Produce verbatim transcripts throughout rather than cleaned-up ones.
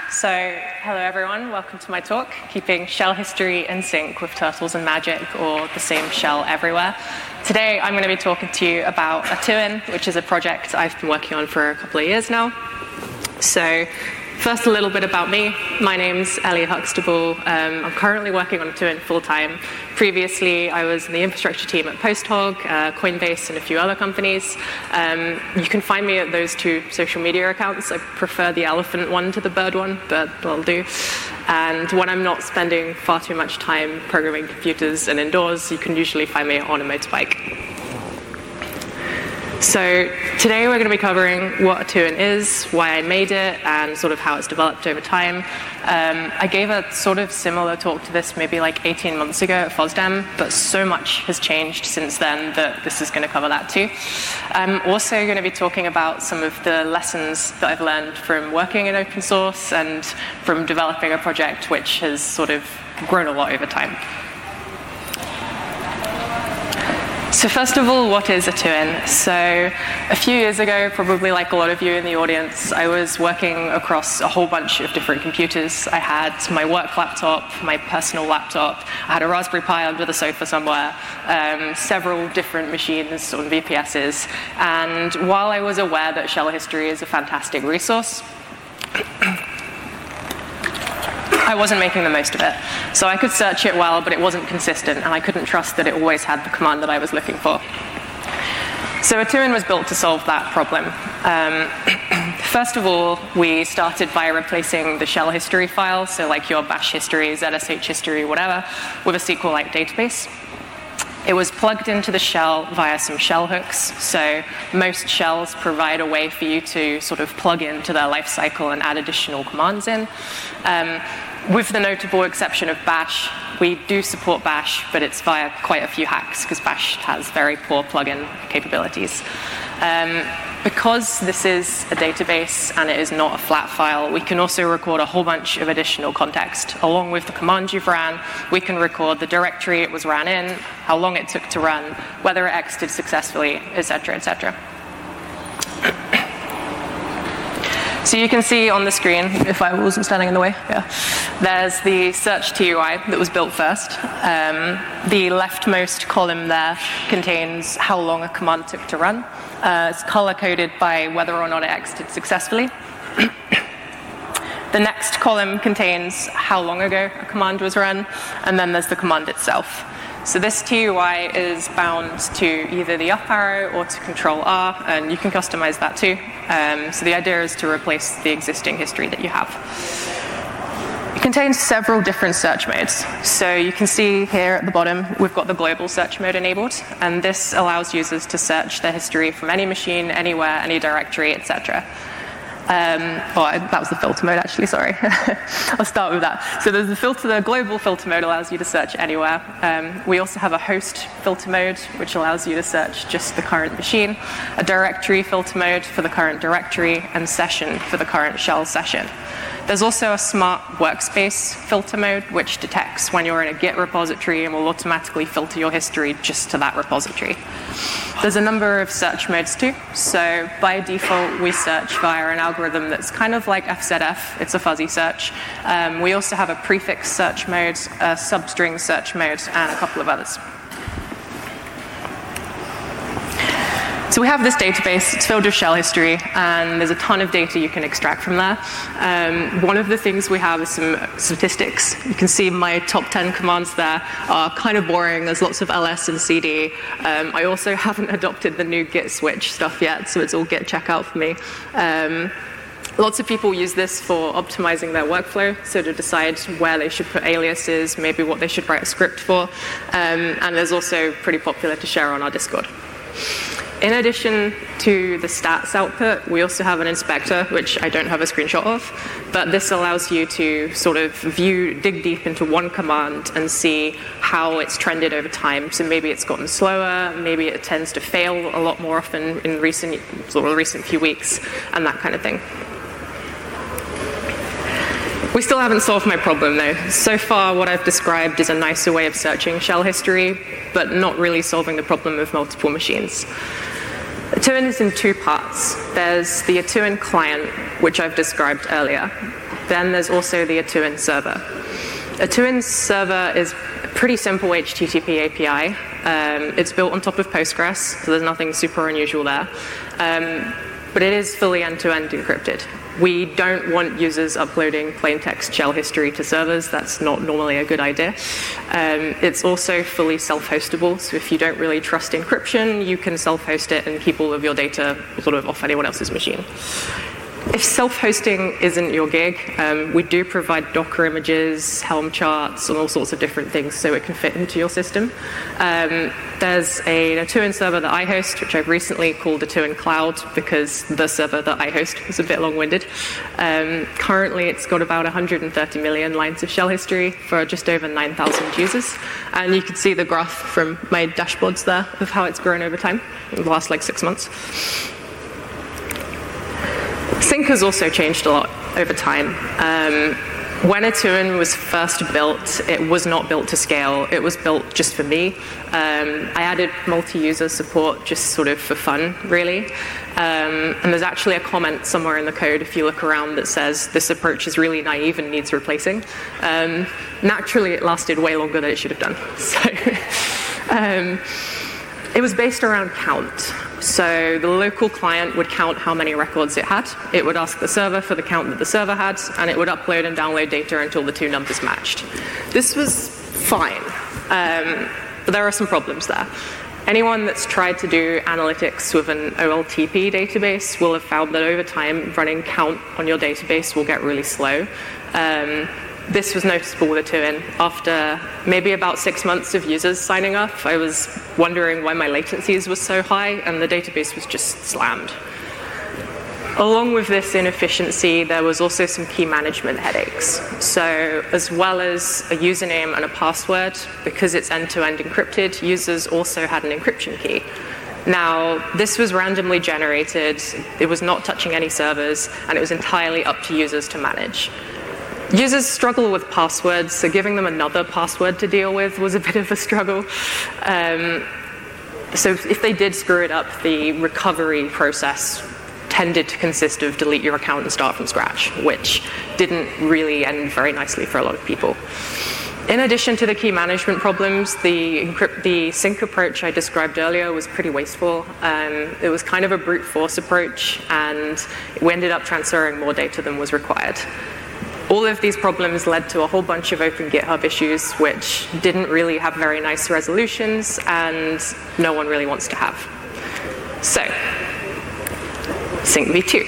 So, hello everyone, welcome to my talk, Keeping Shell History in Sync with Turtles and Magic, or the same shell everywhere. Today I'm going to be talking to you about Atuin, which is a project I've been working on for a couple of years now. So, first a little bit about me. My name's Ellie Huxtable. Um, I'm currently working on Atuin full-time. Previously, I was in the infrastructure team at PostHog, uh, Coinbase, and a few other companies. Um, you can find me at those two social media accounts. I prefer the elephant one to the bird one, but that'll do. And when I'm not spending far too much time programming computers and indoors, you can usually find me on a motorbike. So today we're going to be covering what Atuin is, why I made it, and sort of how it's developed over time. Um, I gave a sort of similar talk to this maybe like eighteen months ago at FOSDEM, but so much has changed since then that this is going to cover that too. I'm also going to be talking about some of the lessons that I've learned from working in open source and from developing a project which has sort of grown a lot over time. So first of all, what is Atuin? So a few years ago, probably like a lot of you in the audience, I was working across a whole bunch of different computers. I had my work laptop, my personal laptop, I had a Raspberry Pi under the sofa somewhere, um, several different machines on V P Ss. And while I was aware that shell history is a fantastic resource, I wasn't making the most of it. So I could search it well, but it wasn't consistent, and I couldn't trust that it always had the command that I was looking for. So Atuin was built to solve that problem. Um, first of all, we started by replacing the shell history file, so like your bash history, Z S H history, whatever, with a SQLite database. It was plugged into the shell via some shell hooks, so most shells provide a way for you to sort of plug into their lifecycle and add additional commands in. Um, with the notable exception of bash, we do support bash, but it's via quite a few hacks, because bash has very poor plugin capabilities. Um, because this is a database and it is not a flat file, we can also record a whole bunch of additional context. Along with the command you've ran, we can record the directory it was ran in, how long it took to run, whether it exited successfully, et cetera, et cetera. So you can see on the screen, if I wasn't standing in the way, yeah, there's the search T U I that was built first. Um, the leftmost column there contains how long a command took to run. Uh, it's color-coded by whether or not it exited successfully. The next column contains how long ago a command was run, and then there's the command itself. So this T U I is bound to either the up arrow or to Control R, and you can customize that too. Um, so the idea is to replace the existing history that you have. It contains several different search modes. So you can see here at the bottom, we've got the global search mode enabled, and this allows users to search their history from any machine, anywhere, any directory, et cetera. Um, oh, that was the filter mode, actually, sorry. I'll start with that. So there's the filter, the global filter mode allows you to search anywhere. Um, we also have a host filter mode, which allows you to search just the current machine, a directory filter mode for the current directory, and session for the current shell session. There's also a smart workspace filter mode, which detects when you're in a Git repository and will automatically filter your history just to that repository. There's a number of search modes too. So by default, we search via an algorithm that's kind of like F Z F. It's a fuzzy search. Um, we also have a prefix search mode, a substring search mode, and a couple of others. So we have this database, it's filled with shell history, and there's a ton of data you can extract from there. Um, one of the things we have is some statistics. You can see my top ten commands there are kind of boring. There's lots of L S and C D. Um, I also haven't adopted the new git switch stuff yet, so it's all git checkout for me. Um, Lots of people use this for optimizing their workflow, so to decide where they should put aliases, maybe what they should write a script for, um, and there's also pretty popular to share on our Discord. In addition to the stats output, we also have an inspector, which I don't have a screenshot of, but this allows you to sort of view, dig deep into one command and see how it's trended over time. So maybe it's gotten slower, maybe it tends to fail a lot more often in recent, sort of recent few weeks, and that kind of thing. We still haven't solved my problem though. So far what I've described is a nicer way of searching shell history, but not really solving the problem of multiple machines. Atuin is in two parts. There's the Atuin client, which I've described earlier. Then there's also the Atuin server. Atuin server is a pretty simple H T T P A P I. Um, it's built on top of Postgres, so there's nothing super unusual there. Um, but it is fully end-to-end encrypted. We don't want users uploading plain text shell history to servers. That's not normally a good idea. Um, it's also fully self-hostable, so if you don't really trust encryption, you can self-host it and keep all of your data sort of off anyone else's machine. If self-hosting isn't your gig, um, we do provide Docker images, Helm charts, and all sorts of different things so it can fit into your system. Um, there's a Atuin server that I host, which I've recently called Atuin Cloud because the server that I host is a bit long-winded. Um, currently, it's got about one hundred thirty million lines of shell history for just over nine thousand users. And you can see the graph from my dashboards there of how it's grown over time in the last like six months. Sync has also changed a lot over time. Um, when Atuin was first built, it was not built to scale. It was built just for me. Um, I added multi-user support just sort of for fun, really. Um, and there's actually a comment somewhere in the code, if you look around, that says this approach is really naive and needs replacing. Um, naturally, it lasted way longer than it should have done. So, um, it was based around count. So the local client would count how many records it had. It would ask the server for the count that the server had, and it would upload and download data until the two numbers matched. This was fine, um, but there are some problems there. Anyone that's tried to do analytics with an O L T P database will have found that over time, running count on your database will get really slow. Um, This was noticeable with Atuin. After maybe about six months of users signing up, I was wondering why my latencies were so high, and the database was just slammed. Along with this inefficiency, there was also some key management headaches. So as well as a username and a password, because it's end-to-end encrypted, users also had an encryption key. Now, this was randomly generated, it was not touching any servers, and it was entirely up to users to manage. Users struggle with passwords, so giving them another password to deal with was a bit of a struggle. Um, so if they did screw it up, the recovery process tended to consist of delete your account and start from scratch, which didn't really end very nicely for a lot of people. In addition to the key management problems, the, encrypt, the sync approach I described earlier was pretty wasteful. Um, it was kind of a brute force approach, and we ended up transferring more data than was required. All of these problems led to a whole bunch of open GitHub issues, which didn't really have very nice resolutions, and no one really wants to have. So, Sync v two.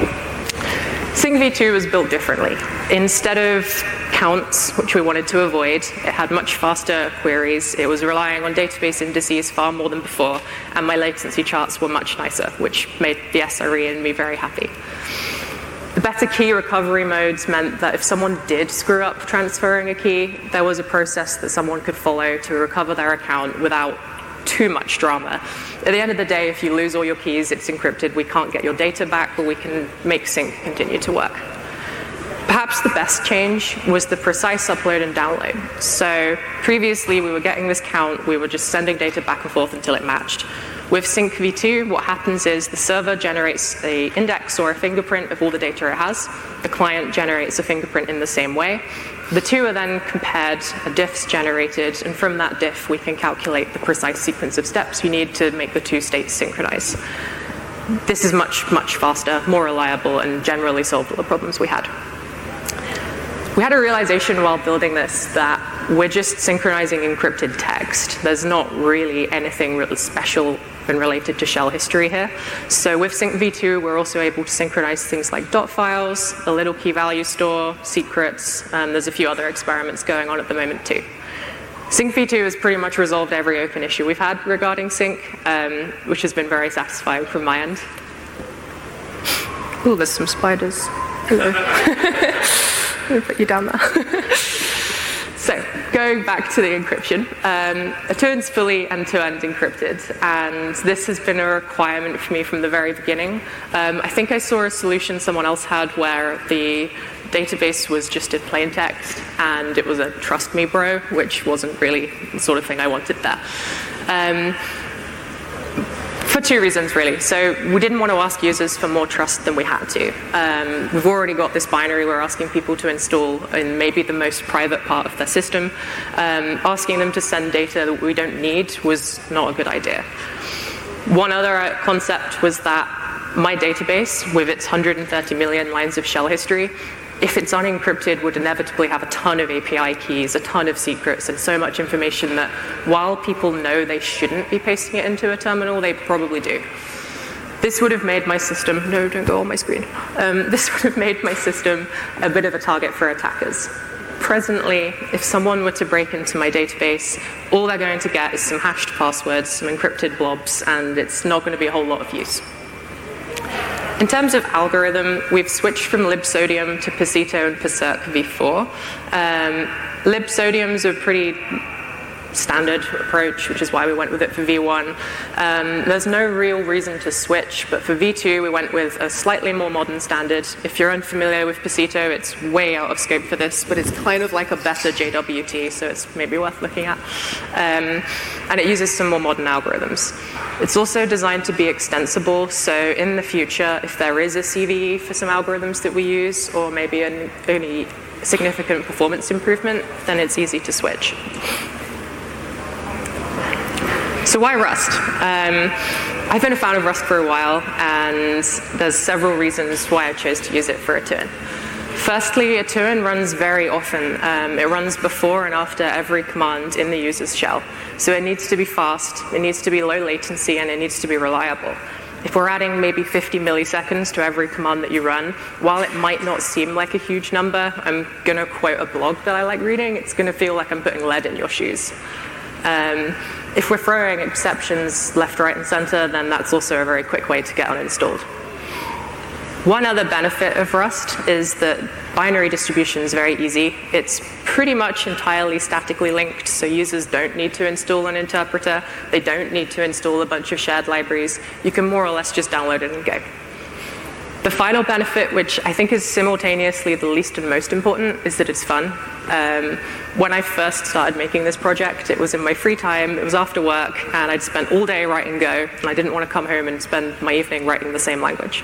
Sync v two was built differently. Instead of counts, which we wanted to avoid, it had much faster queries. It was relying on database indices far more than before, and my latency charts were much nicer, which made the S R E and me very happy. The better key recovery modes meant that if someone did screw up transferring a key, there was a process that someone could follow to recover their account without too much drama. At the end of the day, if you lose all your keys, it's encrypted. We can't get your data back, but we can make sync continue to work. Perhaps the best change was the precise upload and download. So previously, we were getting this count. We were just sending data back and forth until it matched. With Sync v two, what happens is the server generates an index or a fingerprint of all the data it has. The client generates a fingerprint in the same way. The two are then compared, a diff's generated, and from that diff, we can calculate the precise sequence of steps we need to make the two states synchronize. This is much, much faster, more reliable, and generally solved all the problems we had. We had a realization while building this that we're just synchronizing encrypted text. There's not really anything really special and related to shell history here. So with Sync v two, we're also able to synchronize things like dot files, a little key value store, secrets, and there's a few other experiments going on at the moment too. Sync v two has pretty much resolved every open issue we've had regarding sync, um, which has been very satisfying from my end. Ooh, there's some spiders. Hello. I'm going to put you down there. So, going back to the encryption, um, Atuin's fully end-to-end encrypted, and this has been a requirement for me from the very beginning. Um, I think I saw a solution someone else had where the database was just in plain text, and it was a trust me bro, which wasn't really the sort of thing I wanted there. Um, For two reasons, really. So we didn't want to ask users for more trust than we had to. Um, we've already got this binary we're asking people to install in maybe the most private part of their system. Um, asking them to send data that we don't need was not a good idea. One other concept was that my database, with its one hundred thirty million lines of shell history, if it's unencrypted, would inevitably have a ton of A P I keys, a ton of secrets, and so much information that while people know they shouldn't be pasting it into a terminal, they probably do. This would have made my system, no, don't go on my screen. Um, this would have made my system a bit of a target for attackers. Presently, if someone were to break into my database, all they're going to get is some hashed passwords, some encrypted blobs, and it's not going to be a whole lot of use. In terms of algorithm, we've switched from libsodium to Pacito and PaCirq v four. Um, libsodium's a pretty standard approach, which is why we went with it for v one. Um, there's no real reason to switch, but for v two we went with a slightly more modern standard. If you're unfamiliar with Pacito, it's way out of scope for this, but it's kind of like a better J W T, so it's maybe worth looking at. Um, and it uses some more modern algorithms. It's also designed to be extensible, so in the future, if there is a C V E for some algorithms that we use, or maybe an only significant performance improvement, then it's easy to switch. So why Rust? Um, I've been a fan of Rust for a while, and there's several reasons why I chose to use it for a Tuin. Firstly, a Tuin runs very often. Um, it runs before and after every command in the user's shell. So it needs to be fast, it needs to be low latency, and it needs to be reliable. If we're adding maybe fifty milliseconds to every command that you run, while it might not seem like a huge number, I'm going to quote a blog that I like reading, it's going to feel like I'm putting lead in your shoes. Um, if we're throwing exceptions left, right, and center, then that's also a very quick way to get uninstalled. One other benefit of Rust is that binary distribution is very easy. It's pretty much entirely statically linked, so users don't need to install an interpreter. They don't need to install a bunch of shared libraries. You can more or less just download it and go. The final benefit, which I think is simultaneously the least and most important, is that it's fun. Um, when I first started making this project, it was in my free time, it was after work, and I'd spent all day writing Go, and I didn't want to come home and spend my evening writing the same language.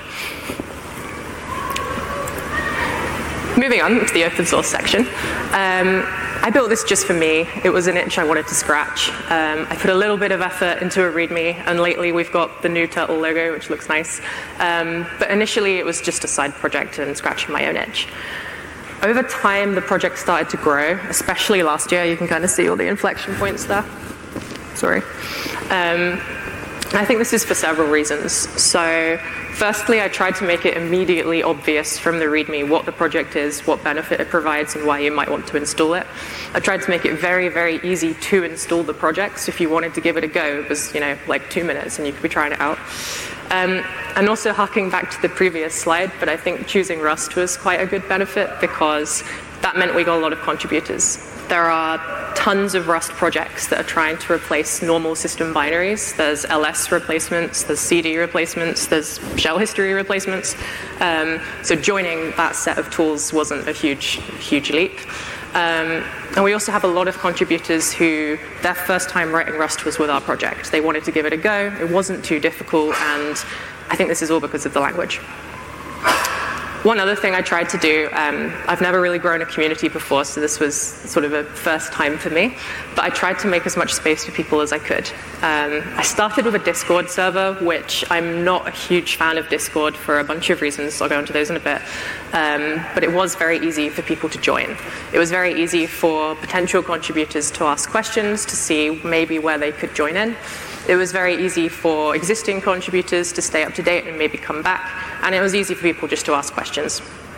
Moving on to the open source section. Um, I built this just for me. It was an itch I wanted to scratch. Um, I put a little bit of effort into a README, and lately we've got the new turtle logo, which looks nice. Um, but initially it was just a side project and scratching my own itch. Over time, the project started to grow, especially last year. You can kind of see all the inflection points there. Sorry. Um, I think this is for several reasons. So firstly, I tried to make it immediately obvious from the README what the project is, what benefit it provides, and why you might want to install it. I tried to make it very, very easy to install the project. So if you wanted to give it a go, it was, you know, like two minutes and you could be trying it out. Um, and also harking back to the previous slide, but I think choosing Rust was quite a good benefit because that meant we got a lot of contributors. There are tons of Rust projects that are trying to replace normal system binaries. There's L S replacements, there's C D replacements, there's shell history replacements. Um, so joining that set of tools wasn't a huge, huge leap. Um, and we also have a lot of contributors who their first time writing Rust was with our project. They wanted to give it a go. It wasn't too difficult, and I think this is all because of the language. One other thing I tried to do, um, I've never really grown a community before, so this was sort of a first time for me, but I tried to make as much space for people as I could. Um, I started with a Discord server, which I'm not a huge fan of Discord for a bunch of reasons. I'll go into those in a bit. Um, but it was very easy for people to join. It was very easy for potential contributors to ask questions, to see maybe where they could join in. It was very easy for existing contributors to stay up to date and maybe come back, and it was easy for people just to ask questions.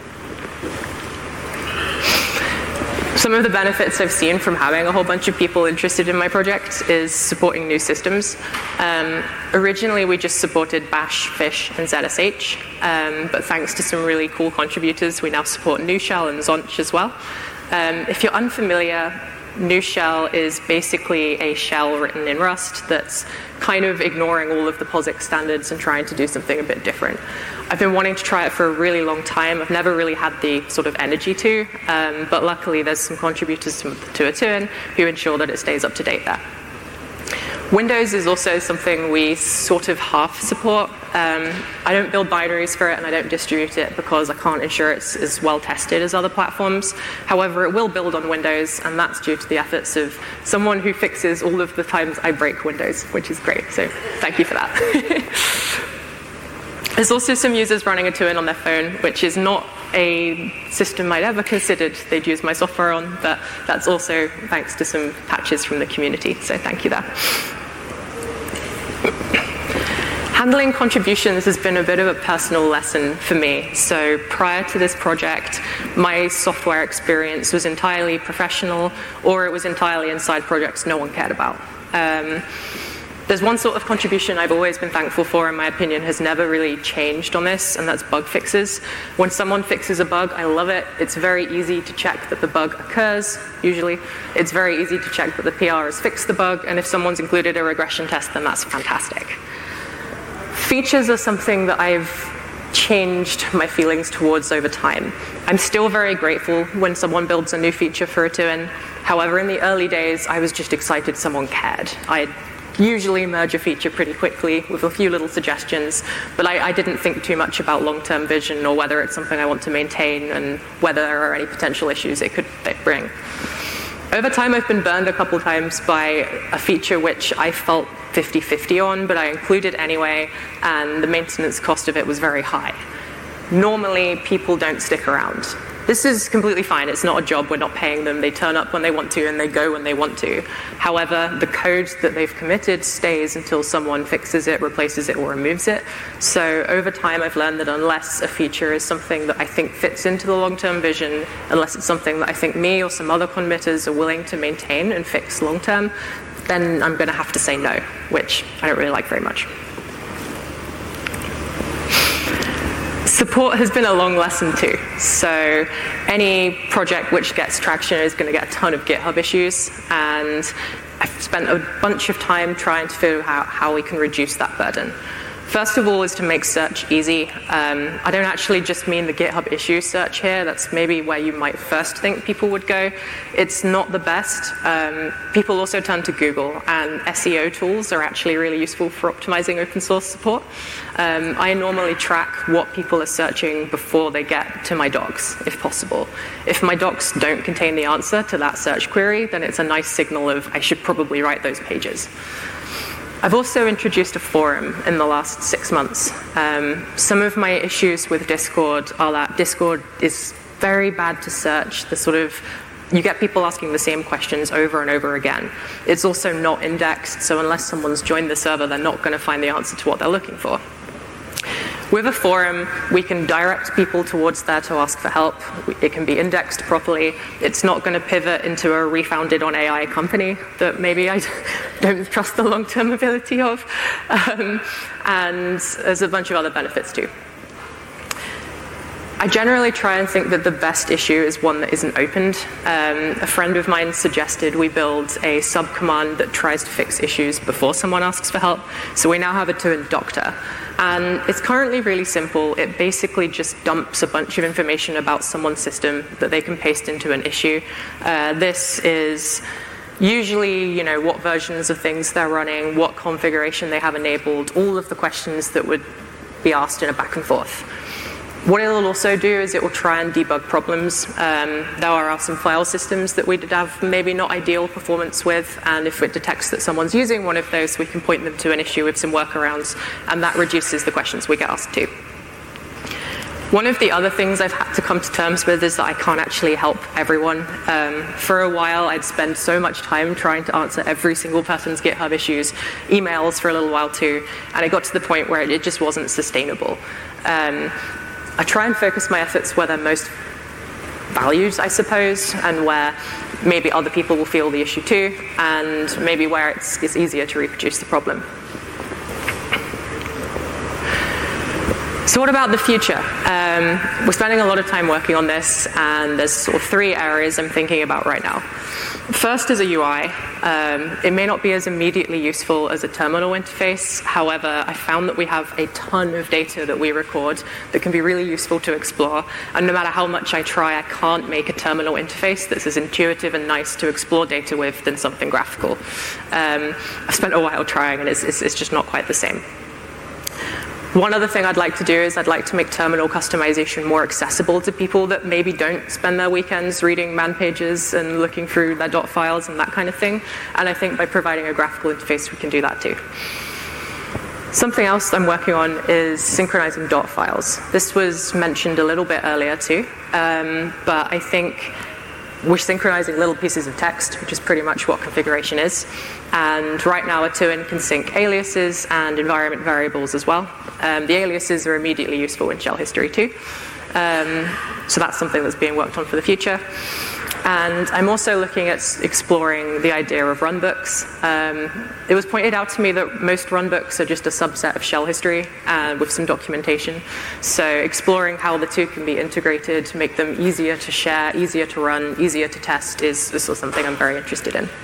Some of the benefits I've seen from having a whole bunch of people interested in my project is supporting new systems. Um, originally, we just supported Bash, Fish, and Z S H, um, but thanks to some really cool contributors, we now support NewShell and Zonch as well. Um, if you're unfamiliar, NewShell is basically a shell written in Rust that's kind of ignoring all of the POSIX standards and trying to do something a bit different. I've been wanting to try it for a really long time. I've never really had the sort of energy to, um, but luckily there's some contributors to, to a Tuin who ensure that it stays up to date there. Windows is also something we sort of half support. Um, I don't build binaries for it and I don't distribute it because I can't ensure it's as well tested as other platforms. However, it will build on Windows, and that's due to the efforts of someone who fixes all of the times I break Windows, which is great. So thank you for that. There's also some users running a two in on their phone, which is not a system I'd ever considered they'd use my software on, but that's also thanks to some patches from the community, so thank you there. Handling contributions has been a bit of a personal lesson for me. So prior to this project, my software experience was entirely professional, or it was entirely inside projects no one cared about. Um, There's one sort of contribution I've always been thankful for, and my opinion has never really changed on this, and that's bug fixes. When someone fixes a bug, I love it. It's very easy to check that the bug occurs, usually. It's very easy to check that the P R has fixed the bug, and if someone's included a regression test, then that's fantastic. Features are something that I've changed my feelings towards over time. I'm still very grateful when someone builds a new feature for a two in. However, in the early days, I was just excited someone cared. I usually merge a feature pretty quickly with a few little suggestions, but I, I didn't think too much about long-term vision or whether it's something I want to maintain and whether there are any potential issues it could bring. Over time, I've been burned a couple times by a feature which I felt fifty fifty on, but I included anyway, and the maintenance cost of it was very high. Normally, people don't stick around. This is completely fine. It's not a job. We're not paying them. They turn up when they want to and they go when they want to. However, the code that they've committed stays until someone fixes it, replaces it, or removes it. So over time, I've learned that unless a feature is something that I think fits into the long-term vision, unless it's something that I think me or some other committers are willing to maintain and fix long-term, then I'm going to have to say no, which I don't really like very much. Support has been a long lesson too. So any project which gets traction is going to get a ton of GitHub issues, and I've spent a bunch of time trying to figure out how we can reduce that burden. First of all is to make search easy. Um, I don't actually just mean the GitHub issue search here. That's maybe where you might first think people would go. It's not the best. Um, people also turn to Google, and S E O tools are actually really useful for optimizing open source support. Um, I normally track what people are searching before they get to my docs, if possible. If my docs don't contain the answer to that search query, then it's a nice signal of I should probably write those pages. I've also introduced a forum in the last six months. Um, some of my issues with Discord are that Discord is very bad to search. The sort of, you get people asking the same questions over and over again. It's also not indexed, so unless someone's joined the server, they're not going to find the answer to what they're looking for. With a forum, we can direct people towards there to ask for help. It can be indexed properly. It's not going to pivot into a refounded on A I company that maybe I don't trust the long-term ability of. Um, and there's a bunch of other benefits too. I generally try and think that the best issue is one that isn't opened. Um, a friend of mine suggested we build a sub-command that tries to fix issues before someone asks for help. So we now have a two in Doctor. And it's currently really simple. It basically just dumps a bunch of information about someone's system that they can paste into an issue. Uh, this is usually, you know, what versions of things they're running, what configuration they have enabled, all of the questions that would be asked in a back and forth. What it will also do is it will try and debug problems. Um, there are some file systems that we did have maybe not ideal performance with, and if it detects that someone's using one of those, we can point them to an issue with some workarounds, and that reduces the questions we get asked too. One of the other things I've had to come to terms with is that I can't actually help everyone. Um, for a while, I'd spend so much time trying to answer every single person's GitHub issues, emails for a little while too, and it got to the point where it just wasn't sustainable. Um, I try and focus my efforts where they're most valued, I suppose, and where maybe other people will feel the issue too, and maybe where it's, it's easier to reproduce the problem. So what about the future? Um, we're spending a lot of time working on this, and there's sort of three areas I'm thinking about right now. First is a U I. Um, it may not be as immediately useful as a terminal interface. However, I found that we have a ton of data that we record that can be really useful to explore. And no matter how much I try, I can't make a terminal interface that's as intuitive and nice to explore data with than something graphical. Um, I've spent a while trying, and it's, it's, it's just not quite the same. One other thing I'd like to do is I'd like to make terminal customization more accessible to people that maybe don't spend their weekends reading man pages and looking through their dot files and that kind of thing. And I think by providing a graphical interface, we can do that too. Something else I'm working on is synchronizing dot files. This was mentioned a little bit earlier too, um, but I think we're synchronizing little pieces of text, which is pretty much what configuration is. And right now, a two N can sync aliases and environment variables as well. Um, the aliases are immediately useful in shell history too. Um, so that's something that's being worked on for the future. And I'm also looking at exploring the idea of runbooks. Um, it was pointed out to me that most runbooks are just a subset of shell history uh, with some documentation. So exploring how the two can be integrated, make them easier to share, easier to run, easier to test is, is something I'm very interested in.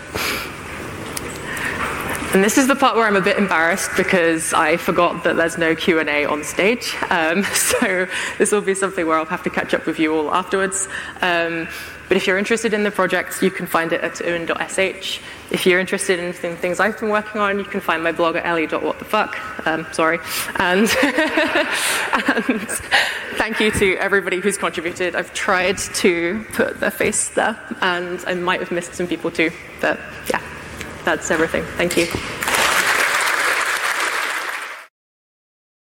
And this is the part where I'm a bit embarrassed because I forgot that there's no Q and A on stage. Um, so this will be something where I'll have to catch up with you all afterwards. Um, but if you're interested in the project, you can find it at u n dot s h. If you're interested in the things I've been working on, you can find my blog at ellie dot what the fuck. Um, sorry. And, and thank you to everybody who's contributed. I've tried to put their face there, and I might have missed some people too. But yeah. That's everything. Thank you.